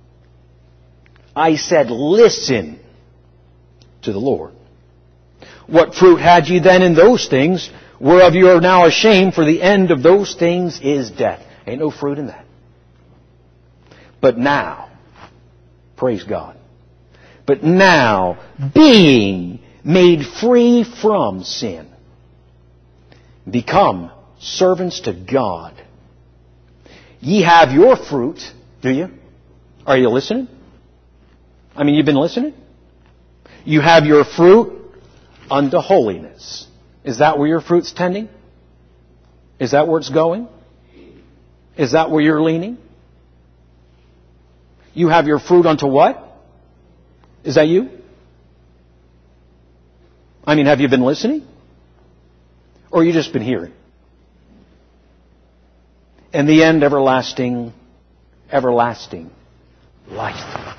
I said listen to the Lord. What fruit had ye then in those things, whereof you are now ashamed, for the end of those things is death. Ain't no fruit in that. But now, praise God, but now, being made free from sin, become servants to God. Ye have your fruit, do you? Are you listening? I mean, you've been listening? You have your fruit unto holiness. Is that where your fruit's tending? Is that where it's going? Is that where you're leaning? You have your fruit unto what? Is that you? I mean, have you been listening? Or you just been hearing? And the end, everlasting, everlasting life.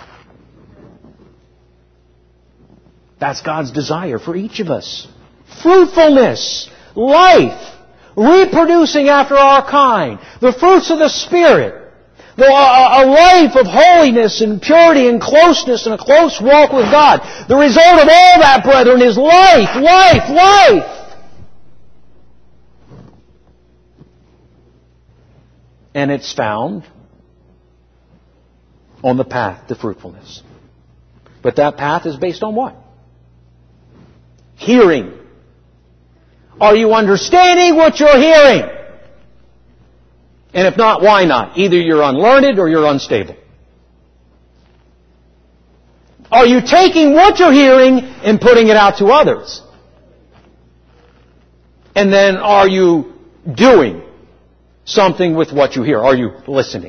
That's God's desire for each of us. Fruitfulness, life, reproducing after our kind, the fruits of the Spirit, a life of holiness and purity and closeness and a close walk with God. The result of all that, brethren, is life, life, life. And it's found on the path to fruitfulness. But that path is based on what? Hearing. Are you understanding what you're hearing? And if not, why not? Either you're unlearned or you're unstable. Are you taking what you're hearing and putting it out to others? And then are you doing something with what you hear? Are you listening?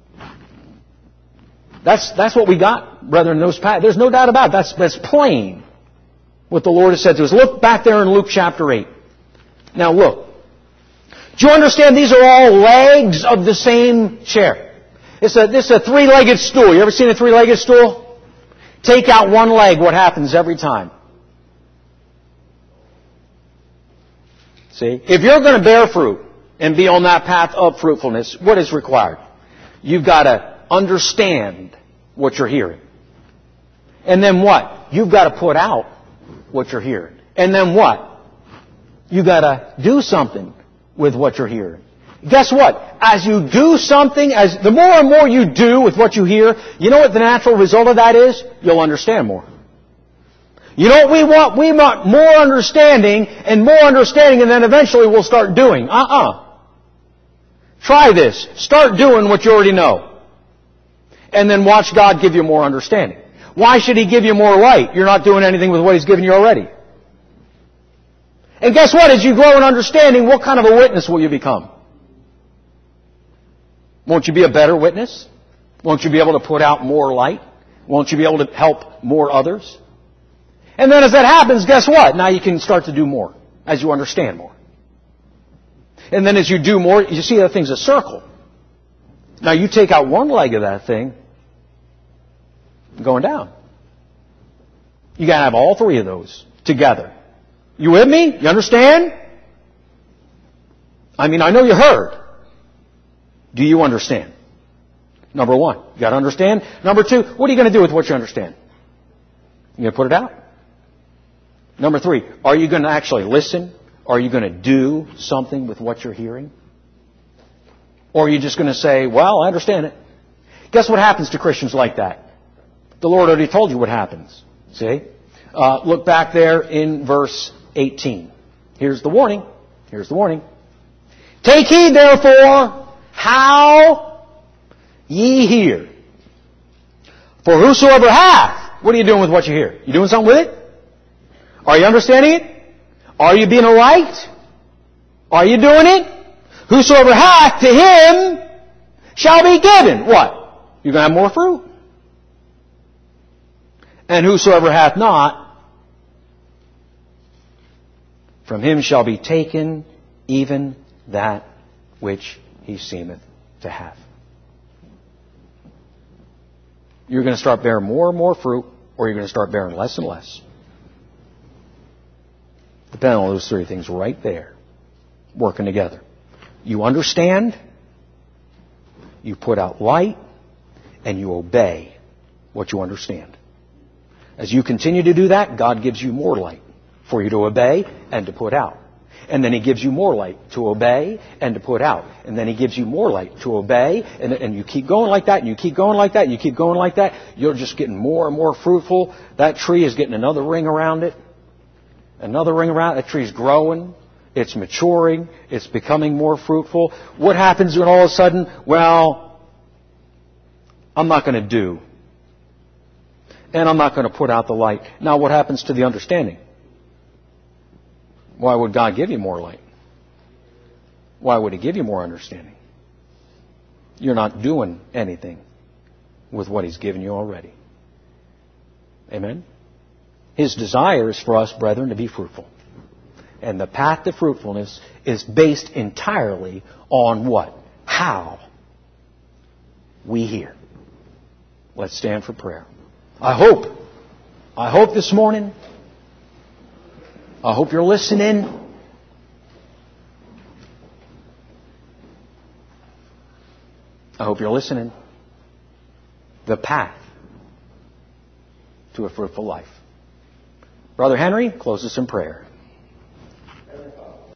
That's what we got, brethren, in those paths. There's no doubt about it. That's plain what the Lord has said to us. Look back there in Luke chapter 8. Now look. Do you understand these are all legs of the same chair? This is a three-legged stool. You ever seen a three-legged stool? Take out one leg, what happens every time? See? If you're going to bear fruit and be on that path of fruitfulness, what is required? You've got to understand what you're hearing. And then what? You've got to put out what you're hearing. And then what? You've got to do something with what you're hearing. Guess what? As you do something, the more and more you do with what you hear, you know what the natural result of that is? You'll understand more. You know what we want? We want more understanding, and then eventually we'll start doing. Try this. Start doing what you already know. And then watch God give you more understanding. Why should He give you more light? You're not doing anything with what He's given you already. And guess what? As you grow in understanding, what kind of a witness will you become? Won't you be a better witness? Won't you be able to put out more light? Won't you be able to help more others? And then as that happens, guess what? Now you can start to do more as you understand more. And then as you do more, you see that thing's a circle. Now you take out one leg of that thing, going down. You got to have all three of those together. You with me? You understand? I mean, I know you heard. Do you understand? Number one, you got to understand. Number two, what are you going to do with what you understand? You going to put it out? Number three, are you going to actually listen? Are you going to do something with what you're hearing? Or are you just going to say, well, I understand it. Guess what happens to Christians like that? The Lord already told you what happens. See? Look back there in verse 18. Here's the warning. Here's the warning. Take heed, therefore, how ye hear. For whosoever hath, what are you doing with what you hear? You doing something with it? Are you understanding it? Are you being a light? Are you doing it? Whosoever hath, to him shall be given. What? You're going to have more fruit. And whosoever hath not, from him shall be taken even that which he seemeth to have. You're going to start bearing more and more fruit, or you're going to start bearing less and less. Depending on those three things right there, working together. You understand, you put out light, and you obey what you understand. As you continue to do that, God gives you more light for you to obey and to put out. And then He gives you more light to obey and to put out. And then He gives you more light to obey. And you keep going like that, and you keep going like that, and you keep going like that. You're just getting more and more fruitful. That tree is getting another ring around it. Another ring around it. That tree is growing. It's maturing. It's becoming more fruitful. What happens when all of a sudden, well, I'm not going to do. And I'm not going to put out the light. Now what happens to the understanding? Why would God give you more light? Why would He give you more understanding? You're not doing anything with what He's given you already. Amen? His desire is for us, brethren, to be fruitful. And the path to fruitfulness is based entirely on what? How we hear. Let's stand for prayer. I hope this morning, I hope you're listening. I hope you're listening. The path to a fruitful life. Brother Henry, close us in prayer.